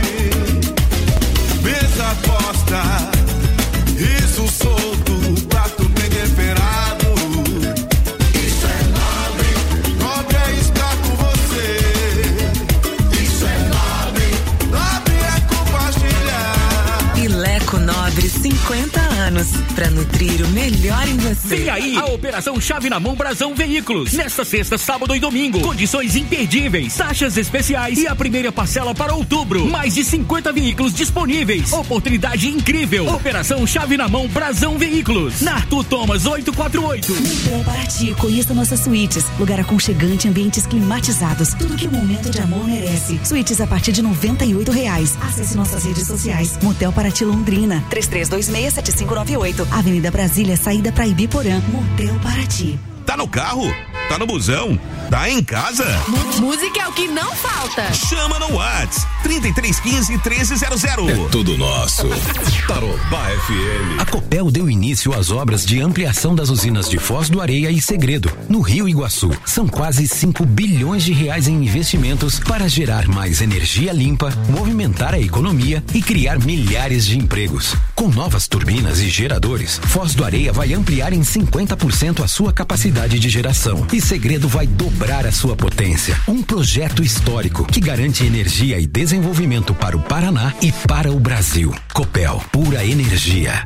Mesa posta, riso solto, prato bem temperado. Isso é nobre, nobre é estar com você. Isso é nobre, nobre é compartilhar. Pileco Nobre, 50 anos, pra nutrir o melhor em você. Vem aí a Operação Chave na Mão Brasão Veículos. Nesta sexta, sábado e domingo. Condições imperdíveis, taxas especiais e a primeira parcela para outubro. Mais de 50 veículos disponíveis. Oportunidade incrível. Operação Chave na Mão Brasão Veículos. Na Arthur Thomas 848. Motel Paraty, conheça nossas suítes. Lugar aconchegante, ambientes climatizados. Tudo que o momento de amor merece. Suítes a partir de R$98. Acesse nossas redes sociais. Motel Paraty Londrina, 33267598. Avenida Brasília, saída para Ibiporã. Motel Paraty. Tá no carro? Tá no busão? Tá em casa? Música é o que não falta. Chama no Whats 3315-1300. É tudo nosso. Tarobá FM. A Copel deu início às obras de ampliação das usinas de Foz do Areia e Segredo, no Rio Iguaçu. São quase 5 bilhões de reais em investimentos para gerar mais energia limpa, movimentar a economia e criar milhares de empregos. Com novas turbinas e geradores, Foz do Areia vai ampliar em 50% a sua capacidade de geração e Esse segredo vai dobrar a sua potência. Um projeto histórico que garante energia e desenvolvimento para o Paraná e para o Brasil. Copel, pura energia.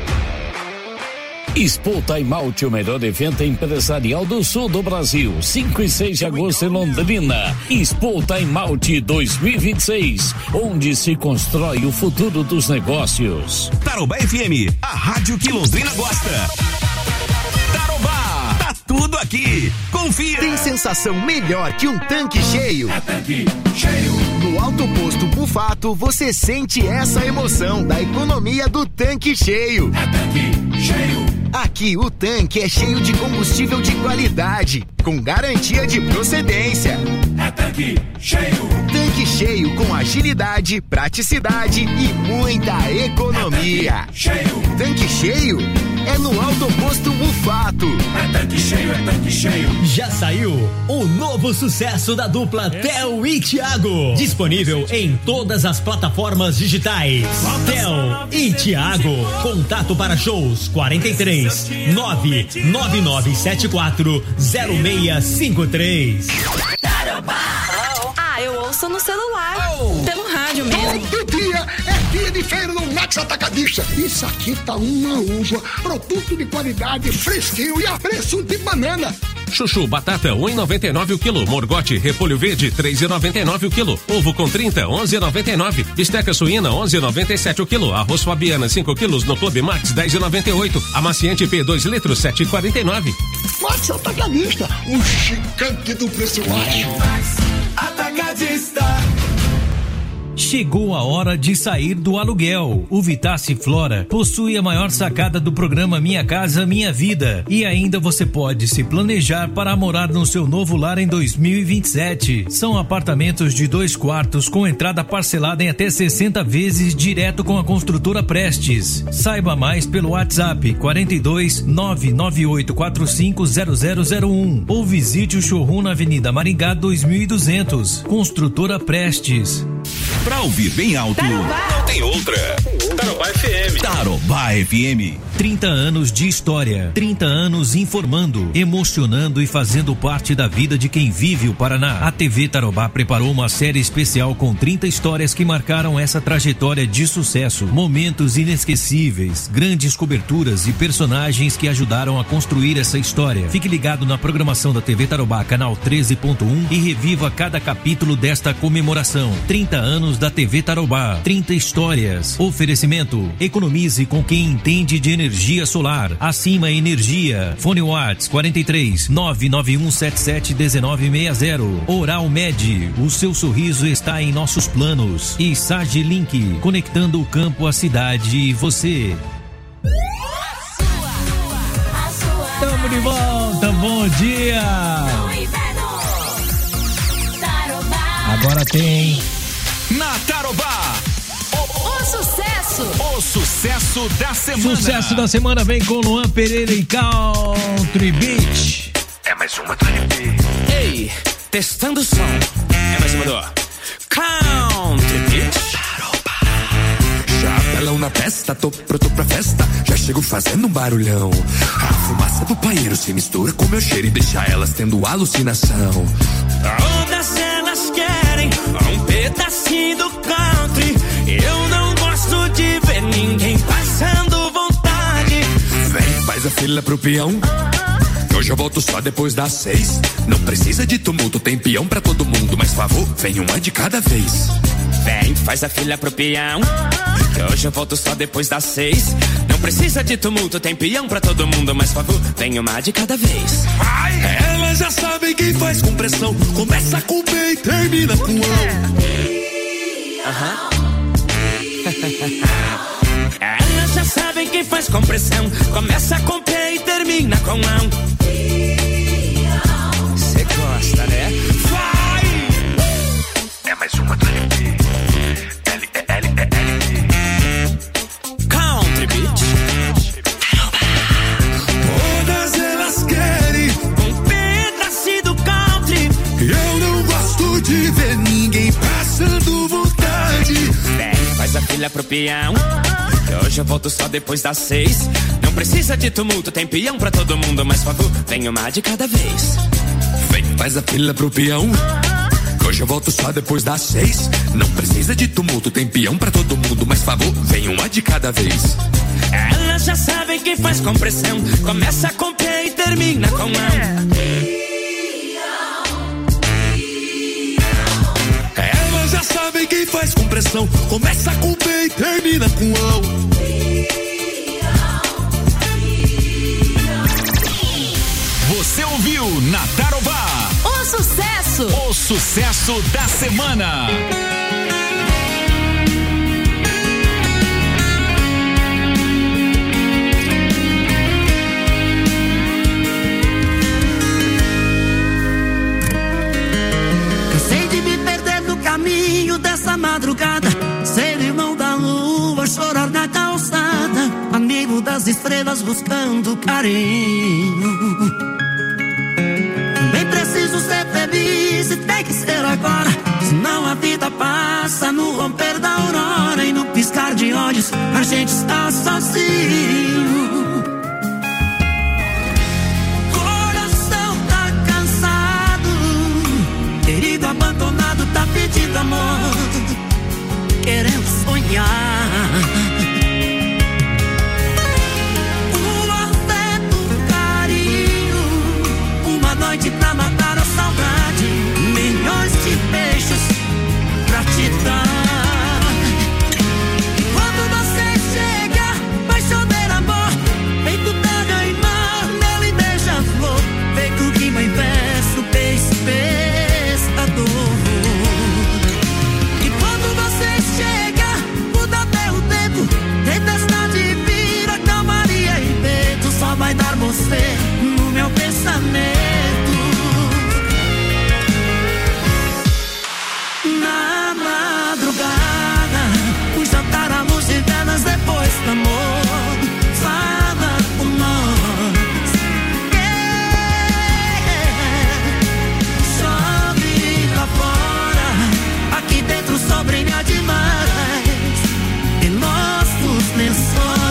Expo Time Out, o melhor evento empresarial do sul do Brasil. 5 e 6 de agosto em Londrina. Expo Time Out 2026, onde se constrói o futuro dos negócios. Tarobá FM, a rádio que Londrina gosta. Tarobá, tá tudo aqui. Confia. Tem sensação melhor que um tanque cheio? É tanque cheio. No Alto Posto Bufato, você sente essa emoção da economia do tanque cheio. É tanque cheio. Aqui o tanque é cheio de combustível de qualidade, com garantia de procedência. É tanque cheio. Tanque cheio com agilidade, praticidade e muita economia. Cheio. Tanque cheio é no Alto Posto Bufato. É tanque cheio, é tanque cheio. Já saiu o novo sucesso da dupla Theo e Thiago. Disponível em todas as plataformas digitais. Theo e Thiago. Contato para shows 43 99974 0653. Ah, eu ouço no celular. Pelo rádio mesmo. Todo dia é dia de feira no Max Atacadista. Isso aqui tá uma uva. Produto de qualidade, fresquinho e a preço de banana. Chuchu batata 1,99 o quilo, morgote repolho verde 3,99 o quilo, ovo com 30 11,99, bisteca suína 11,97 o quilo, arroz Fabiana 5 quilos no Clube Max 10,98, amaciante P 2 litros 7,49. Max Atacadista, um gigante do preço baixo. Atacadista. Chegou a hora de sair do aluguel. O Vitace Flora possui a maior sacada do programa Minha Casa Minha Vida. E ainda você pode se planejar para morar no seu novo lar em 2027. São apartamentos de 2 quartos com entrada parcelada em até 60 vezes direto com a construtora Prestes. Saiba mais pelo WhatsApp 42 99845 0001 ou visite o showroom na Avenida Maringá 2200. Construtora Prestes. Pra ouvir bem alto, não tem outra. Tarobá FM. Tarobá FM. 30 anos de história, 30 anos informando, emocionando e fazendo parte da vida de quem vive o Paraná. A TV Tarobá preparou uma série especial com 30 histórias que marcaram essa trajetória de sucesso. Momentos inesquecíveis, grandes coberturas e personagens que ajudaram a construir essa história. Fique ligado na programação da TV Tarobá, canal 13.1 e reviva cada capítulo desta comemoração. 30 anos da TV Tarobá, 30 histórias. Oferecimento: economize com quem entende de energia solar. Acima Energia. Fone Whats 43 99177 1960. Oral Med, o seu sorriso está em nossos planos. E Sage Link, conectando o campo, a cidade e você. Tamo de volta, bom dia. Agora tem na Tarobá o sucesso. O sucesso da semana. Sucesso da semana vem com Luan Pereira e Country Beach. É mais uma do LP. Ei, testando o som. É mais uma do Country Beach. Chapelão na testa, tô pronto pra festa. Já chego fazendo um barulhão. A fumaça do paeiro se mistura com meu cheiro e deixa elas tendo alucinação. Todas elas querem um pedacinho do country. Eu não gosto de ver ninguém passando vontade. Vem, faz a fila pro peão. Hoje eu volto só depois das 6. Não precisa de tumulto, tem peão pra todo mundo. Mas favor, vem uma de cada vez. Vem, faz a fila pro peão. Que hoje eu volto só depois das 6. Não precisa de tumulto, tem peão pra todo mundo. Mas favor, vem uma de cada vez. Vai! Elas já sabem quem faz com pressão. Começa com B e termina com Elas já sabem quem faz com pressão. Começa com P e termina com ão. Cê gosta, né? Vai! É mais uma do LP. Country Beach. Todas elas querem um pedacinho do country. Eu não gosto de ver ninguém passando vontade. Vem, faz a fila pro peão. Que hoje eu volto só depois das 6. Não precisa de tumulto, tem peão pra todo mundo. Mas favor, vem uma de cada vez. faz a fila pro peão. Hoje eu volto só depois das 6. Não precisa de tumulto, tem peão pra todo mundo. Mas favor, vem uma de cada vez. Elas já sabem quem faz com pressão. Começa com P e termina com A. Elas já sabem quem faz com pressão. Começa com P e termina com A. Você ouviu na Tarobá o sucesso! O sucesso da semana. Cansei de me perder no caminho dessa madrugada, ser irmão da lua, chorar na calçada, amigo das estrelas buscando carinho. Também preciso ser feliz e tem que ser agora, senão a vida passa no romper da aurora e no piscar de olhos a gente está sozinho. Coração tá cansado, querido abandonado tá pedindo amor, querendo sonhar. Noite pra matar a saudade, milhões de beijos pra te dar. Quando você chega, vai chover amor, feito terra e mar, mel e beija-flor, feito rima em verso, pescador. E quando você chega, muda até o tempo, tempestade vira calmaria e vento, só vai dar você no meu pensamento. Na madrugada, um jantar à luz de velas depois do amor, fala com nós. Chove lá fora, aqui dentro só brilha demais em nossos lençóis.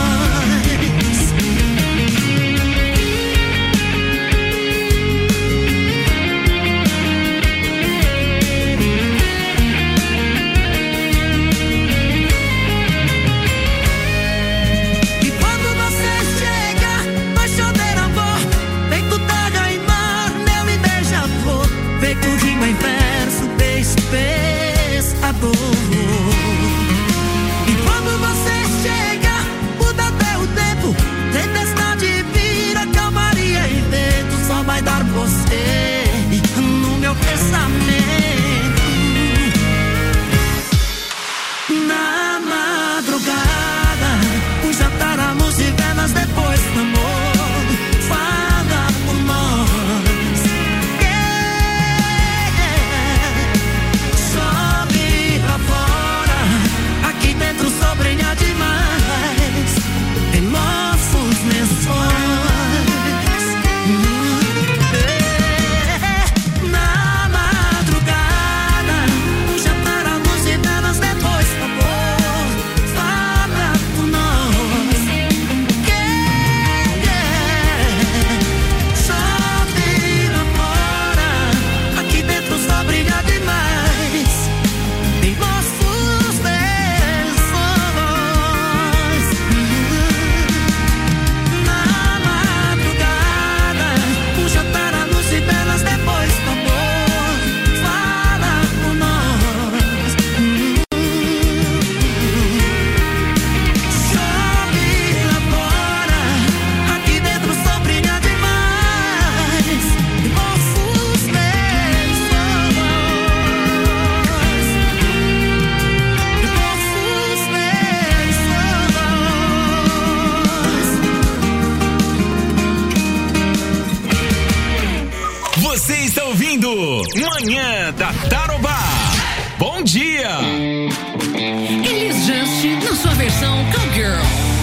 Em verso, pescador. E quando você chega, muda até o tempo, tempestade vira calmaria e vento, só vai dar você no meu pensamento. Na madrugada, um jantar à luz de velas depois do amor, fala com nós. Dentro só brilha demais em nossos lençóis. Na madrugada, um jantar à luz de velas depois do amor, fala por nós. Chove lá fora, aqui dentro só brilha demais em nossos lençóis. Você está ouvindo Manhã da Tarobá. Bom dia! Elis Just na sua versão Cowgirl.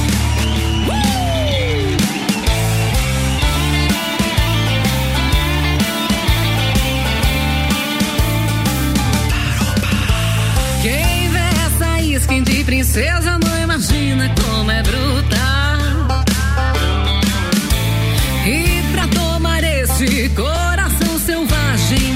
Quem vê essa skin de princesa não imagina como é brutal. E pra tomar esse coração selvagem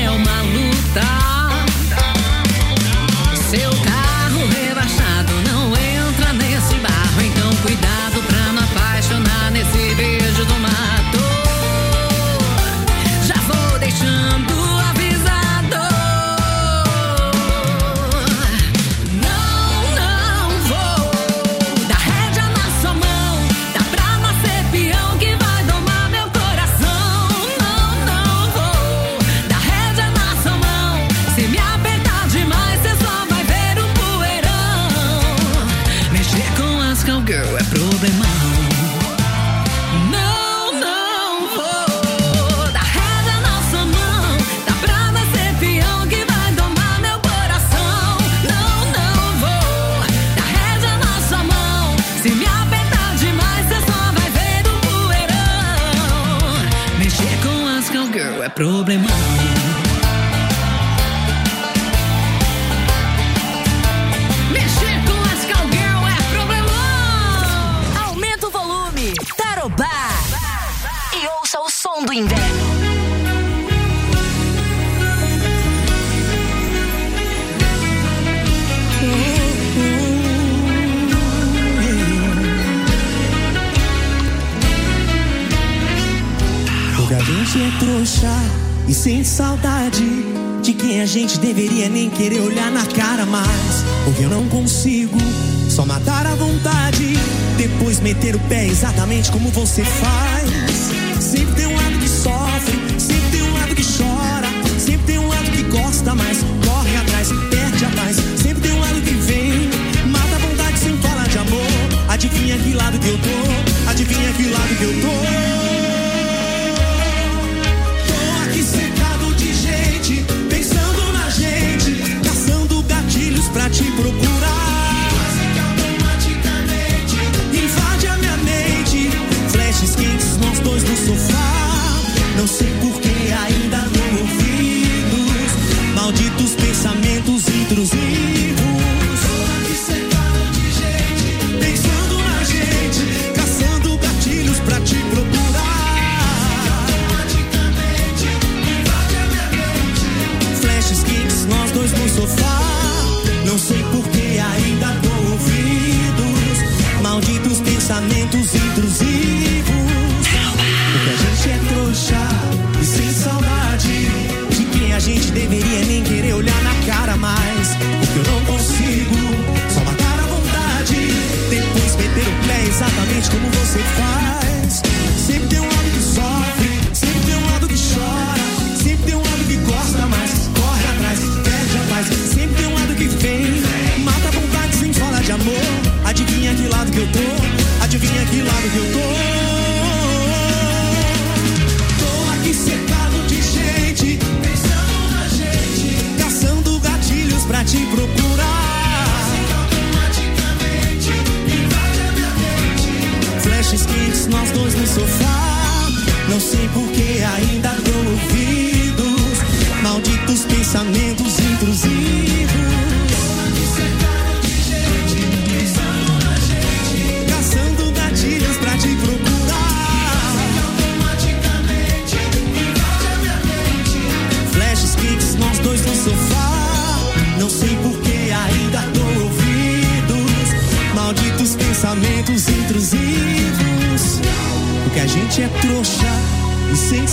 é uma luta. Seu carro rebaixado não entra nesse barro, então cuidado pra não apaixonar nesse beijo do mato. Já vou deixando avisado. Não vou dar rédea na sua mão. Dá pra nascer peão que vai domar meu coração. Não vou dar rédea na sua mão. Se me apertar demais, cê só vai ver um poeirão. Mexer com as cowgirl é problemão. Não vou dar rédea na sua mão. Dá pra nascer peão que vai domar meu coração. Não vou dar rédea na sua mão. Se me apertar demais, cê só vai ver um poeirão. Mexer com as cowgirl é problemão. Mexer com as cowgirl é problemão. Aumenta o volume. Tarobá. E ouça o som do inverno. Porque a gente é trouxa e sente saudade de quem a gente deveria nem querer olhar na cara mais. Porque eu não consigo só matar a vontade, depois meter o pé exatamente como você faz. Sempre tem um lado que sofre, sempre tem um lado que chora, sempre tem um lado que gosta, mas corre atrás, perde a paz. Sempre tem um lado que vem, mata a vontade sem falar de amor. Adivinha que lado que eu tô? Adivinha que lado que eu tô? Cercado de gente, pensando na gente, caçando gatilhos pra te procurar. Quase que automaticamente invade a minha mente, flashes quentes, nós dois no sofá. Não sei por que ainda dou ouvidos, malditos pensamentos intrusivos. Cercado de gente, pensando na gente, caçando gatilhos pra te procurar. Nós dois no sofá, não sei por que ainda dou ouvidos, malditos pensamentos intrusivos. Porque a gente é trouxa e sem saudade de quem a gente deveria nem querer olhar na cara mais. Porque eu não consigo só matar a vontade, depois meter o pé exatamente como você faz. Sempre tem um lado que sofre, sempre tem um lado que chora, sempre tem um lado que gosta, mas corre atrás, perde a paz. Sempre tem um lado que vem, mata a vontade sem falar de amor. Adivinha que lado que eu tô? Adivinha que lado que eu tô? Tô aqui cercado de gente, pensando na gente, caçando gatilhos pra te procurar. Automaticamente invade a minha mente, flashes quentes, nós dois no sofá. Não sei por que ainda dou ouvidos, malditos pensamentos intrusivos. Cercado de gente, pensando na gente, caçando gatilhos pra te procurar. Automaticamente invade a minha mente, flashes quentes, nós dois no sofá. Não sei por que ainda dou ouvidos, malditos pensamentos intrusivos. Porque a gente é trouxa e sem